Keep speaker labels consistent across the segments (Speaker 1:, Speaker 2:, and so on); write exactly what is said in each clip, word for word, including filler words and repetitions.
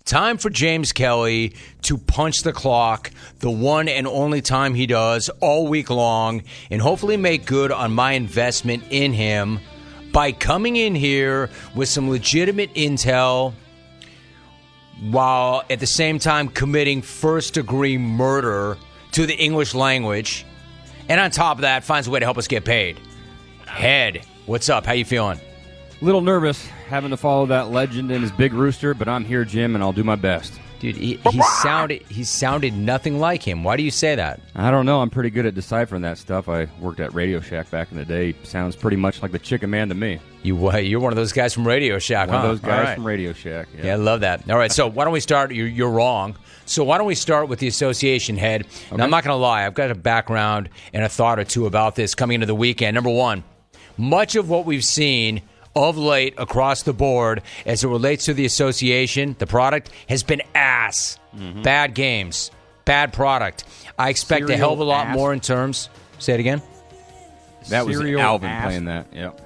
Speaker 1: Time for James Kelly to punch the clock, the one and only time he does all week long, and hopefully make good on my investment in him by coming in here with some legitimate intel while at the same time committing first-degree murder to the English language. And on top of that, finds a way to help us get paid. Head, what's up? How you feeling?
Speaker 2: A little nervous having to follow that legend and his big rooster, but I'm here, Jim, and I'll do my best.
Speaker 1: Dude, he, he sounded he sounded nothing like him. Why do you say that?
Speaker 2: I don't know. I'm pretty good at deciphering that stuff. I worked at Radio Shack back in the day. He sounds pretty much like the Chicken Man to me.
Speaker 1: You what? You're one of those guys from Radio Shack,
Speaker 2: One
Speaker 1: huh?
Speaker 2: of those guys
Speaker 1: right.
Speaker 2: from Radio Shack. Yeah.
Speaker 1: yeah, I love that. All right, so why don't we start? You're, you're wrong. So why don't we start with the association head? Okay. Now, I'm not going to lie. I've got a background and a thought or two about this coming into the weekend. Number one, much of what we've seen of late across the board as it relates to the association, the product, has been ass. Mm-hmm. Bad games. Bad product. I expect
Speaker 2: Serial
Speaker 1: a hell of a lot
Speaker 2: ass.
Speaker 1: more in terms. Say it again.
Speaker 2: That was
Speaker 3: Serial
Speaker 2: Alvin
Speaker 3: ass.
Speaker 2: playing that. Yep.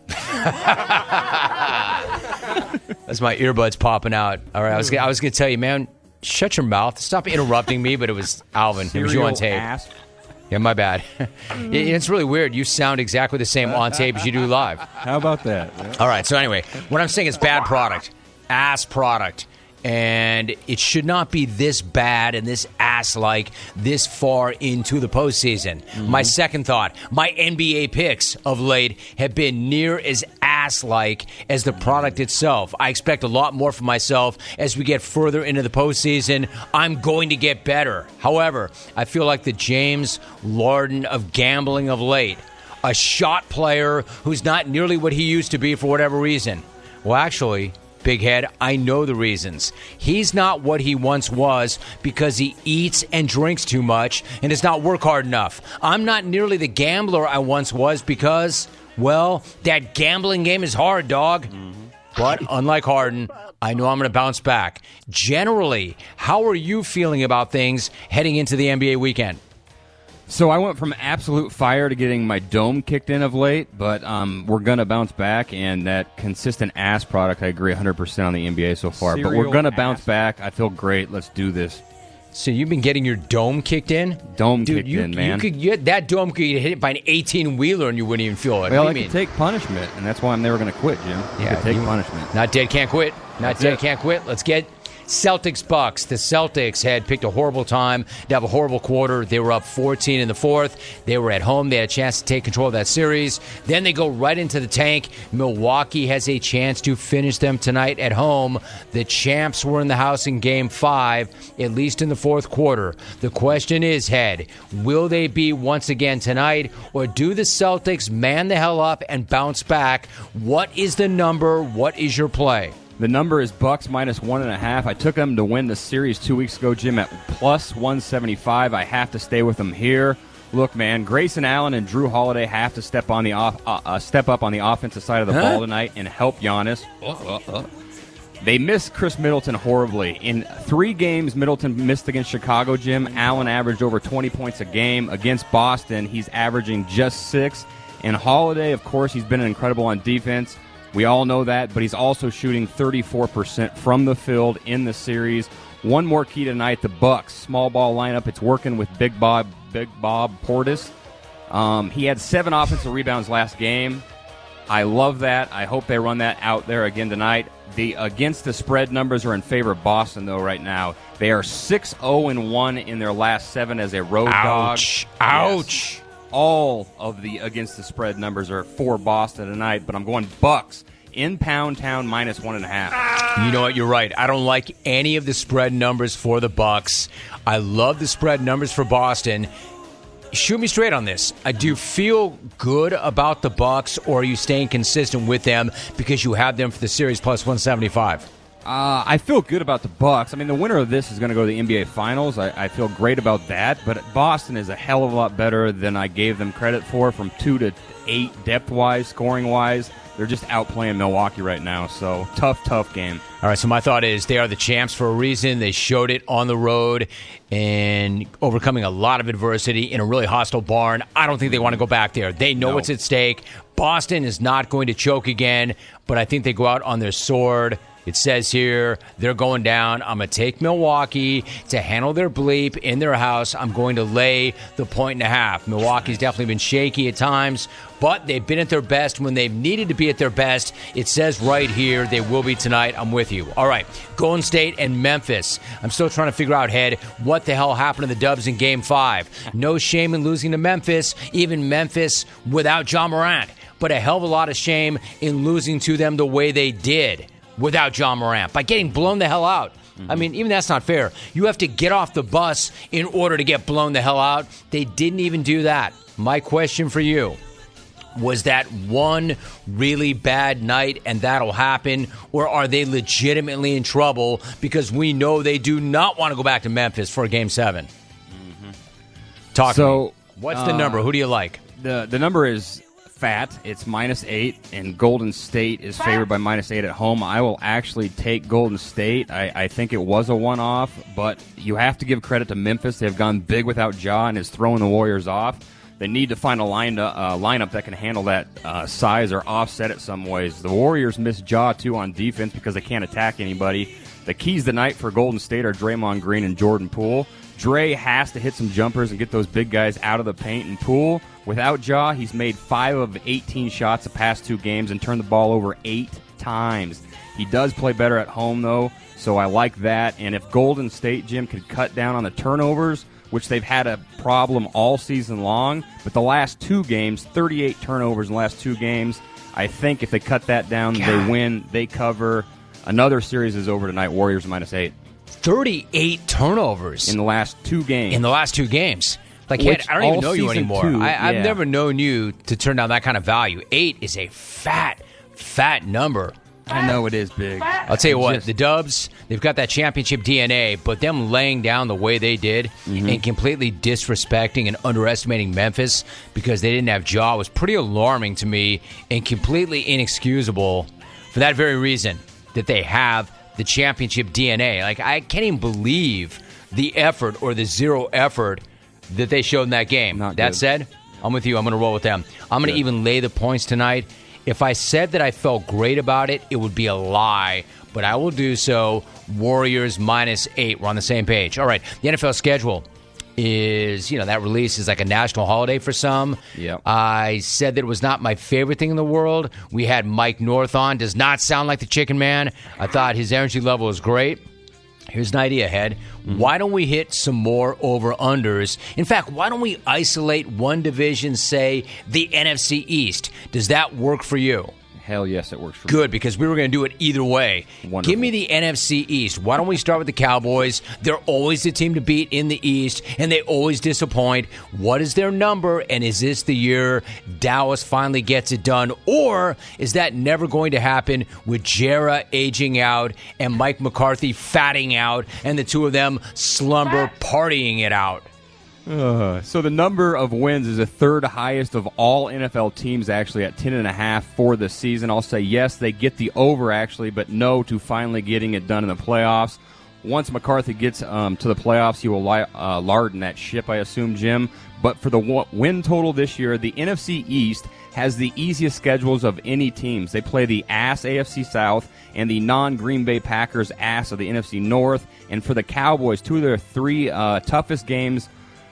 Speaker 1: That's my earbuds popping out. All right, I was gonna, I was going to tell you, man, shut your mouth. Stop interrupting me, but it was Alvin. It was you on
Speaker 3: Serial
Speaker 1: tape.
Speaker 3: ass.
Speaker 1: Yeah, my bad. It- it's really weird. You sound exactly the same on tape as you do live.
Speaker 2: How about that? Yeah.
Speaker 1: All right, so anyway, what I'm saying is bad product, ass product, and it should not be this bad and this ass-like this far into the postseason. Mm-hmm. My second thought, my N B A picks of late have been near as ass-like as the product itself. I expect a lot more from myself as we get further into the postseason. I'm going to get better. However, I feel like the James Harden of gambling of late, a shot player who's not nearly what he used to be for whatever reason. Well, actually, Big Head, I know the reasons. He's not what he once was because he eats and drinks too much and does not work hard enough. I'm not nearly the gambler I once was because, well, that gambling game is hard, dog. Mm-hmm. But unlike Harden, I know I'm going to bounce back. Generally, how are you feeling about things heading into the N B A weekend?
Speaker 2: So I went from absolute fire to getting my dome kicked in of late, but um, we're going to bounce back, and that consistent ass product, I agree one hundred percent on the N B A so far.
Speaker 3: Serial
Speaker 2: but we're going to
Speaker 3: ass.
Speaker 2: bounce back. I feel great. Let's do this.
Speaker 1: So you've been getting your dome kicked in?
Speaker 2: Dome
Speaker 1: Dude,
Speaker 2: kicked
Speaker 1: you,
Speaker 2: in, man.
Speaker 1: You could get, that dome could get hit by an eighteen-wheeler and you wouldn't even feel it.
Speaker 2: Well,
Speaker 1: what
Speaker 2: I
Speaker 1: do you
Speaker 2: could
Speaker 1: mean?
Speaker 2: take punishment, and that's why I'm never going to quit, Jim. I
Speaker 1: Yeah,
Speaker 2: could take
Speaker 1: you-
Speaker 2: punishment.
Speaker 1: Not dead, can't quit. Not
Speaker 2: That's
Speaker 1: dead,
Speaker 2: it.
Speaker 1: can't quit. Let's get Celtics Bucks. The Celtics had picked a horrible time to have a horrible quarter. They were up fourteen in the fourth. They were at home. They had a chance to take control of that series. Then they go right into the tank. Milwaukee has a chance to finish them tonight at home. The champs were in the house in game five, at least in the fourth quarter. The question is, Head, will they be once again tonight, or do the Celtics man the hell up and bounce back? What is the number? What is your play?
Speaker 2: The number is Bucks minus one and a half. I took them to win the series two weeks ago, Jim, at plus one seventy-five. I have to stay with them here. Look, man, Grayson Allen and Drew Holiday have to step on the off, uh, uh, step up on the offensive side of the
Speaker 1: Huh?
Speaker 2: ball tonight and help Giannis. Uh, uh, uh. They missed Chris Middleton horribly. In three games Middleton missed against Chicago, Jim, Allen averaged over twenty points a game. Against Boston, he's averaging just six. And Holiday, of course, he's been incredible on defense. We all know that, but he's also shooting thirty-four percent from the field in the series. One more key tonight, the Bucks small ball lineup. It's working with Big Bob, Big Bob Portis. Um, he had seven offensive rebounds last game. I love that. I hope they run that out there again tonight. The against the spread numbers are in favor of Boston, though, right now. They are six oh and one in their last seven as a road dog.
Speaker 1: Ouch.
Speaker 2: Yes.
Speaker 1: Ouch.
Speaker 2: All of the against the spread numbers are for Boston tonight, but I'm going Bucks in Pound Town minus one and a half.
Speaker 1: You know what? You're right. I don't like any of the spread numbers for the Bucks. I love the spread numbers for Boston. Shoot me straight on this. Uh, do you feel good about the Bucks, or are you staying consistent with them because you have them for the series plus one seventy-five?
Speaker 2: Uh, I feel good about the Bucks. I mean, the winner of this is going to go to the N B A Finals. I, I feel great about that. But Boston is a hell of a lot better than I gave them credit for, from two to eight depth-wise, scoring-wise. They're just outplaying Milwaukee right now. So tough, tough game.
Speaker 1: All right, so my thought is they are the champs for a reason. They showed it on the road and overcoming a lot of adversity in a really hostile barn. I don't think they want to go back there. They know
Speaker 2: No.
Speaker 1: what's at stake. Boston is not going to choke again, but I think they go out on their sword. It says here they're going down. I'm going to take Milwaukee to handle their bleep in their house. I'm going to lay the point and a half. Milwaukee's definitely been shaky at times, but they've been at their best when they've needed to be at their best. It says right here they will be tonight. I'm with you. All right, Golden State and Memphis. I'm still trying to figure out, Head, what the hell happened to the Dubs in Game five. No shame in losing to Memphis, even Memphis without Ja Morant, but a hell of a lot of shame in losing to them the way they did without Ja Morant, by getting blown the hell out. Mm-hmm. I mean, even that's not fair. You have to get off the bus in order to get blown the hell out. They didn't even do that. My question for you, was that one really bad night and that'll happen, or are they legitimately in trouble because we know they do not want to go back to Memphis for a Game seven? Mm-hmm. Talk
Speaker 2: so,
Speaker 1: to me. What's the uh, number? Who do you like?
Speaker 2: The, the number is fat. It's minus eight, and Golden State is favored by minus eight at home. I will actually take Golden State. I, I think it was a one-off, but you have to give credit to Memphis. They've gone big without Ja and is throwing the Warriors off. They need to find a line to, uh, lineup that can handle that uh, size or offset it some ways. The Warriors miss Ja, too, on defense because they can't attack anybody. The keys tonight for Golden State are Draymond Green and Jordan Poole. Dre has to hit some jumpers and get those big guys out of the paint. And Poole, without Ja, he's made five of eighteen shots the past two games and turned the ball over eight times. He does play better at home, though, so I like that. And if Golden State, Jim, could cut down on the turnovers, which they've had a problem all season long, but the last two games, thirty-eight turnovers in the last two games, I think if they cut that down, God. They win, they cover. Another series is over tonight, Warriors minus eight.
Speaker 1: thirty-eight turnovers.
Speaker 2: In the last two games.
Speaker 1: In the last two games. Like, Head, I don't even know you anymore.
Speaker 2: Two,
Speaker 1: I,
Speaker 2: yeah.
Speaker 1: I've never known you to turn down that kind of value. Eight is a fat, fat number.
Speaker 2: I know it is big.
Speaker 1: I'll tell you what,
Speaker 2: Just,
Speaker 1: the Dubs, they've got that championship D N A, but them laying down the way they did mm-hmm. and completely disrespecting and underestimating Memphis because they didn't have Ja was pretty alarming to me and completely inexcusable for that very reason, that they have the championship D N A. Like, I can't even believe the effort or the zero effort that they showed in that game.
Speaker 2: Not
Speaker 1: that
Speaker 2: good.
Speaker 1: said, I'm with you. I'm going to roll with them. I'm going to even lay the points tonight. If I said that I felt great about it, it would be a lie, but I will do so. Warriors minus eight. We're on the same page. All right, the N F L schedule is, you know, that release is like a national holiday for some.
Speaker 2: Yep.
Speaker 1: I said that it was not my favorite thing in the world. We had Mike North on. Does not sound like the Chicken Man. I thought his energy level was great. Here's an idea, Head. Mm-hmm. Why don't we hit some more over-unders? In fact, why don't we isolate one division, say, the N F C East? Does that work for you?
Speaker 2: Hell yes, it works for me.
Speaker 1: Good, because we were going to do it either way.
Speaker 2: Wonderful.
Speaker 1: Give me the N F C East. Why don't we start with the Cowboys? They're always the team to beat in the East, and they always disappoint. What is their number, and is this the year Dallas finally gets it done? Or is that never going to happen with Jera aging out and Mike McCarthy fatting out and the two of them slumber partying it out?
Speaker 2: Uh, so the number of wins is the third highest of all N F L teams, actually, at ten and a half for the season. I'll say yes, they get the over, actually, but no to finally getting it done in the playoffs. Once McCarthy gets um, to the playoffs, he will li- uh, lard in that ship, I assume, Jim. But for the w- win total this year, the N F C East has the easiest schedules of any teams. They play the ass A F C South and the non-Green Bay Packers ass of the N F C North. And for the Cowboys, two of their three uh, toughest games,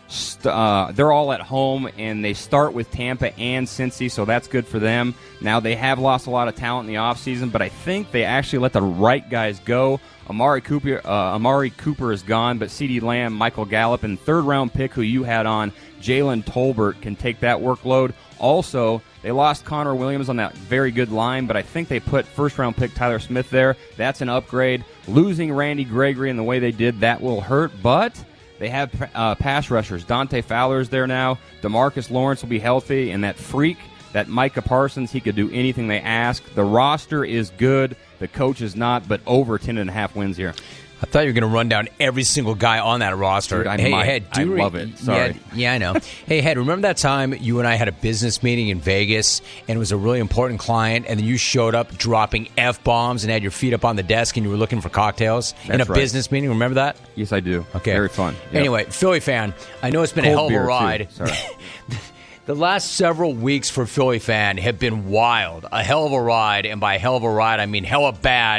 Speaker 2: Uh, they're all at home, and they start with Tampa and Cincy, so that's good for them. Now, they have lost a lot of talent in the offseason, but I think they actually let the right guys go. Amari Cooper, uh, Amari Cooper is gone, but CeeDee Lamb, Michael Gallup, and third-round pick who you had on, Jalen Tolbert, can take that workload. Also, they lost Connor Williams on that very good line, but I think they put first-round pick Tyler Smith there. That's an upgrade. Losing Randy Gregory in the way they did, that will hurt, but they have uh, pass rushers. Dante Fowler is there now. DeMarcus Lawrence will be healthy. And that freak, that Micah Parsons, he could do anything they ask. The roster is good. The coach is not, but over ten and a half wins here.
Speaker 1: I thought you were going to run down every single guy on that roster.
Speaker 2: Dude, I
Speaker 1: hey,
Speaker 2: might.
Speaker 1: Head, do
Speaker 2: I
Speaker 1: re-
Speaker 2: love it. Sorry.
Speaker 1: Yeah, yeah, I know. Hey, Head, remember that time you and I had a business meeting in Vegas, and it was a really important client, and then you showed up dropping F-bombs and had your feet up on the desk, and you were looking for cocktails
Speaker 2: That's
Speaker 1: in a
Speaker 2: right.
Speaker 1: business meeting? Remember that?
Speaker 2: Yes, I do.
Speaker 1: Okay.
Speaker 2: Very fun. Yep.
Speaker 1: Anyway, Philly fan, I know it's been
Speaker 2: Cold
Speaker 1: a hell of a
Speaker 2: beer,
Speaker 1: ride.
Speaker 2: too. Sorry.
Speaker 1: The last several weeks for Philly fan have been wild. A hell of a ride, and by hell of a ride, I mean hella bad.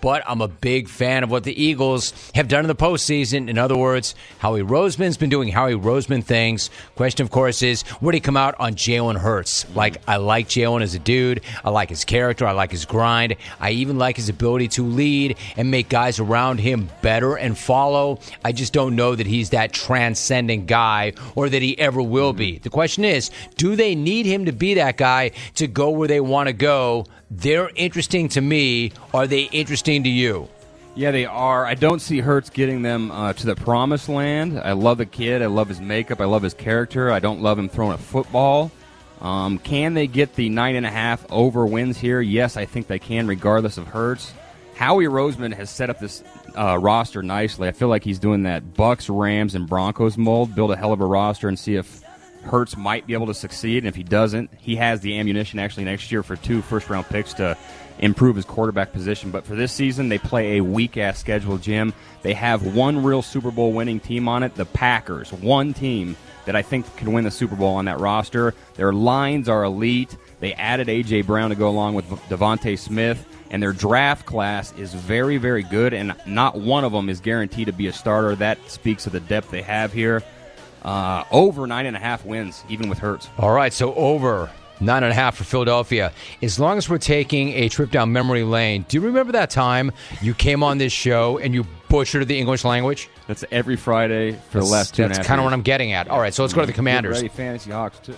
Speaker 1: but I'm a big fan of what the Eagles have done in the postseason. In other words, Howie Roseman's been doing Howie Roseman things. Question, of course, is where do he come out on Jalen Hurts? Like, I like Jalen as a dude. I like his character. I like his grind. I even like his ability to lead and make guys around him better and follow. I just don't know that he's that transcendent guy or that he ever will be. The question is, do they need him to be that guy to go where they want to go? They're interesting to me. Are they interesting to you?
Speaker 2: Yeah, they are. I don't see Hurts getting them uh, to the promised land. I love the kid. I love his makeup. I love his character. I don't love him throwing a football. Um, can they get the nine and a half over wins here? Yes, I think they can, regardless of Hurts. Howie Roseman has set up this uh, roster nicely. I feel like he's doing that Bucks, Rams, and Broncos mold. Build a hell of a roster and see if Hurts might be able to succeed. And if he doesn't, he has the ammunition actually next year for two first-round picks to improve his quarterback position. But for this season, they play a weak-ass schedule, Jim. They have one real Super Bowl winning team on it, the Packers. One team that I think can win the Super Bowl on that roster. Their lines are elite. They added A J. Brown to go along with Devontae Smith. And their draft class is very, very good, and not one of them is guaranteed to be a starter. That speaks of the depth they have here. Uh, over nine and a half wins, even with Hurts.
Speaker 1: All right, so over nine and a half for Philadelphia. As long as we're taking a trip down memory lane, do you remember that time you came on this show and you butchered the English language?
Speaker 2: That's every Friday for
Speaker 1: that's,
Speaker 2: the last two and a half
Speaker 1: That's kind of
Speaker 2: years.
Speaker 1: what I'm getting at. All right, so let's go to the Commanders.
Speaker 2: Get ready, Fantasy Hawks, too.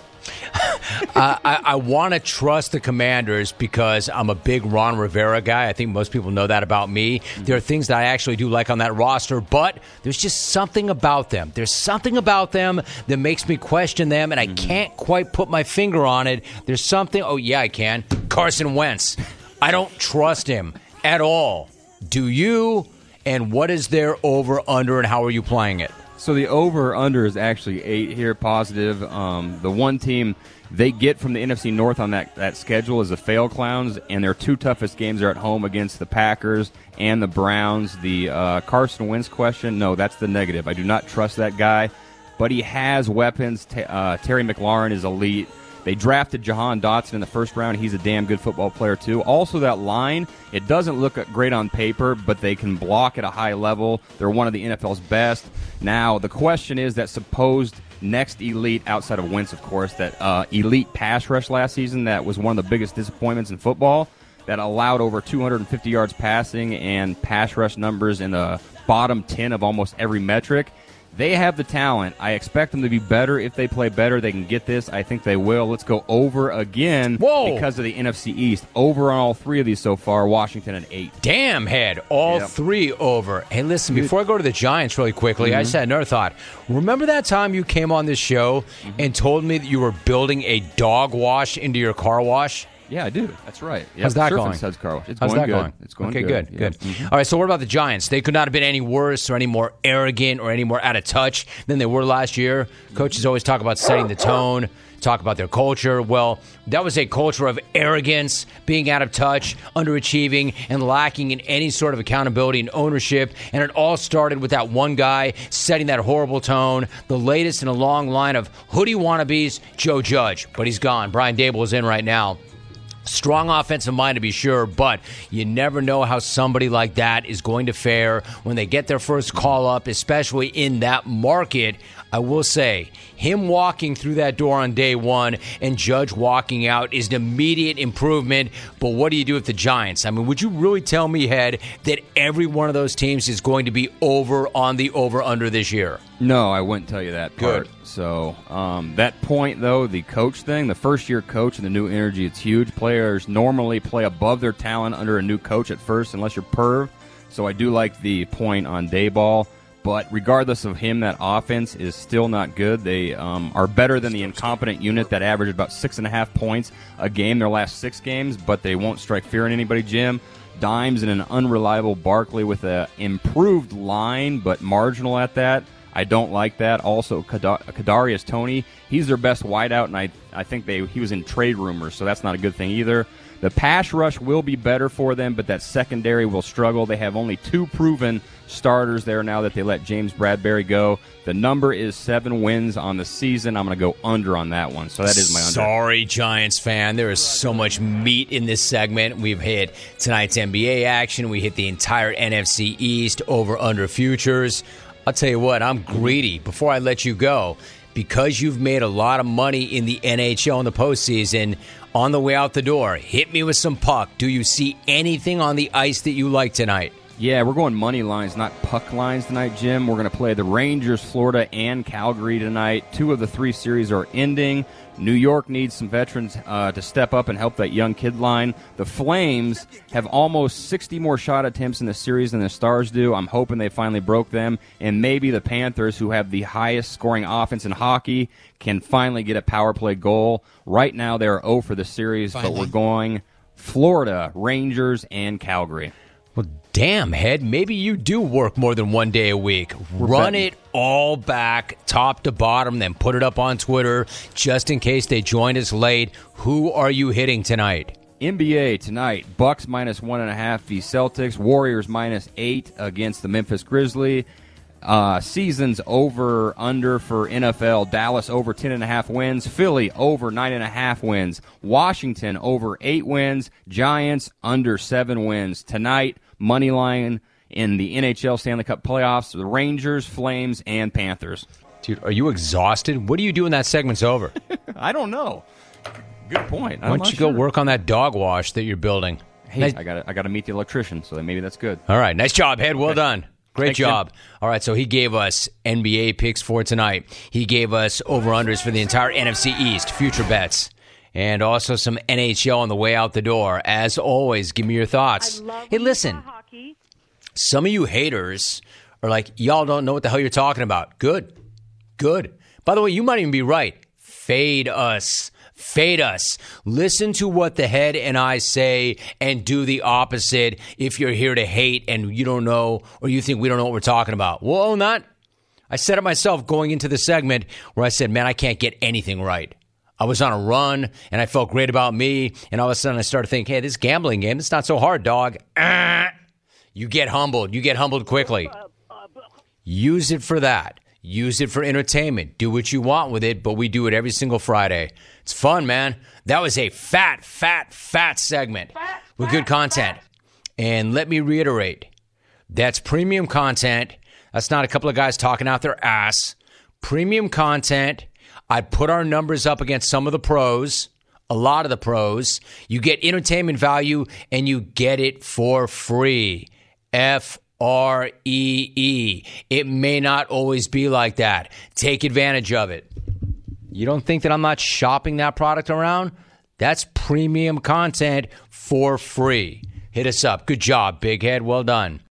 Speaker 1: uh, I, I want to trust the Commanders because I'm a big Ron Rivera guy. I think most people know that about me. Mm-hmm. There are things that I actually do like on that roster, but there's just something about them. There's something about them that makes me question them, and I mm-hmm. can't quite put my finger on it. There's something. Oh, yeah, I can. Carson Wentz. I don't trust him at all. Do you? And what is their over-under, and how are you playing it?
Speaker 2: So the over-under is actually eight here, positive. Um, the one team they get from the N F C North on that, that schedule is the Fail Clowns, and their two toughest games are at home against the Packers and the Browns. The uh, Carson Wentz question, no, that's the negative. I do not trust that guy, but he has weapons. T- uh, Terry McLaurin is elite. They drafted Jahan Dotson in the first round. He's a damn good football player, too. Also, that line, it doesn't look great on paper, but they can block at a high level. They're one of the N F L's best. Now, the question is that supposed next elite, outside of Wentz, of course, that uh, elite pass rush last season that was one of the biggest disappointments in football, that allowed over two hundred fifty yards passing and pass rush numbers in the bottom ten of almost every metric. They have the talent. I expect them to be better. If they play better, they can get this. I think they will. Let's go over again.
Speaker 1: Whoa.
Speaker 2: Because of the N F C East. Over on all three of these so far. Washington at eight.
Speaker 1: Damn, head. All
Speaker 2: yep.
Speaker 1: three over. Hey, listen, before I go to the Giants really quickly, mm-hmm. I just had another thought. Remember that time you came on this show mm-hmm. and told me that you were building a dog wash into your car wash?
Speaker 2: Yeah, I do. That's right. Yep.
Speaker 1: How's that
Speaker 2: Surf
Speaker 1: going?
Speaker 2: and Suds car wash. It's
Speaker 1: How's
Speaker 2: going
Speaker 1: that
Speaker 2: good.
Speaker 1: going?
Speaker 2: It's going
Speaker 1: okay,
Speaker 2: good.
Speaker 1: good, good.
Speaker 2: Yeah. Mm-hmm.
Speaker 1: All right, so what about the Giants? They could not have been any worse or any more arrogant or any more out of touch than they were last year. Coaches always talk about setting the tone, talk about their culture. Well, that was a culture of arrogance, being out of touch, underachieving, and lacking in any sort of accountability and ownership. And it all started with that one guy setting that horrible tone, the latest in a long line of hoodie wannabes, Joe Judge. But he's gone. Brian Daboll is in right now. Strong offensive mind to be sure, but you never know how somebody like that is going to fare when they get their first call up, especially in that market. I will say, him walking through that door on day one and Judge walking out is an immediate improvement. But what do you do with the Giants? I mean, would you really tell me, Head, that every one of those teams is going to be over on the over-under this year?
Speaker 2: No, I wouldn't tell you that part.
Speaker 1: Good.
Speaker 2: So um, that point, though, the coach thing, the first-year coach and the new energy, it's huge. Players normally play above their talent under a new coach at first, unless you're perv. So I do like the point on Daboll. But regardless of him, that offense is still not good. They um, are better than the incompetent unit that averaged about six and a half points a game their last six games, but they won't strike fear in anybody, Jim. Dimes and an unreliable Barkley with an improved line, but marginal at that. I don't like that. Also, Kadarius Toney, he's their best wideout, and I, I think they he was in trade rumors, so that's not a good thing either. The pass rush will be better for them, but that secondary will struggle. They have only two proven starters there now that they let James Bradbury go. The number is seven wins on the season. I'm going to go under on that one. So that is my under.
Speaker 1: Sorry, Giants fan. There is so much meat in this segment. We've hit tonight's N B A action. We hit the entire N F C East over under futures. I'll tell you what, I'm greedy. Before I let you go, because you've made a lot of money in the N H L in the postseason, on the way out the door, hit me with some puck. Do you see anything on the ice that you like tonight?
Speaker 2: Yeah, we're going money lines, not puck lines tonight, Jim. We're going to play the Rangers, Florida, and Calgary tonight. Two of the three series are ending. New York needs some veterans uh, to step up and help that young kid line. The Flames have almost sixty more shot attempts in the series than the Stars do. I'm hoping they finally broke them. And maybe the Panthers, who have the highest scoring offense in hockey, can finally get a power play goal. Right now, they're zero for the series, finally. But we're going Florida, Rangers, and Calgary.
Speaker 1: Well, damn, Head, maybe you do work more than one day a week.
Speaker 2: We're
Speaker 1: Run
Speaker 2: betting.
Speaker 1: it all back, top to bottom, then put it up on Twitter just in case they joined us late. Who are you hitting tonight?
Speaker 2: N B A tonight, Bucks minus one and a half v Celtics, Warriors minus eight against the Memphis Grizzlies. Uh, seasons over under for N F L. Dallas over ten and a half wins. Philly over nine and a half wins. Washington over eight wins. Giants under seven wins. Tonight, money line in the N H L Stanley Cup playoffs, the Rangers, Flames, and Panthers.
Speaker 1: Dude, are you exhausted? What do you do when that segment's over?
Speaker 2: I don't know. Good point.
Speaker 1: Why don't you
Speaker 2: sure.
Speaker 1: go work on that dog wash that you're building?
Speaker 2: Hey,
Speaker 1: nice.
Speaker 2: I got I got to meet the electrician, so maybe that's good.
Speaker 1: All right, nice job, Head. Well done. Great
Speaker 2: Thanks,
Speaker 1: job.
Speaker 2: Jim.
Speaker 1: All right, so he gave us N B A picks for tonight. He gave us over-unders for the entire N F C East, future bets, and also some N H L on the way out the door. As always, give me your thoughts. Hey, listen,
Speaker 3: hockey.
Speaker 1: Some of you haters are like, y'all don't know what the hell you're talking about. Good. Good. By the way, you might even be right. Fade us. Fade us. Listen to what the Head and I say and do the opposite if you're here to hate and you don't know or you think we don't know what we're talking about. We'll own that. I said it myself going into the segment where I said, man, I can't get anything right. I was on a run and I felt great about me. And all of a sudden I started thinking, hey, this gambling game, it's not so hard, dog. Ah. You get humbled. You get humbled quickly. Use it for that. Use it for entertainment. Do what you want with it, but we do it every single Friday. It's fun, man. That was a fat, fat, fat segment with good content. And let me reiterate, that's premium content. That's not a couple of guys talking out their ass. Premium content. I'd put our numbers up against some of the pros, a lot of the pros. You get entertainment value, and you get it for free. F R E E. It may not always be like that. Take advantage of it. You don't think that I'm not shopping that product around? That's premium content for free. Hit us up. Good job, Big Head. Well done.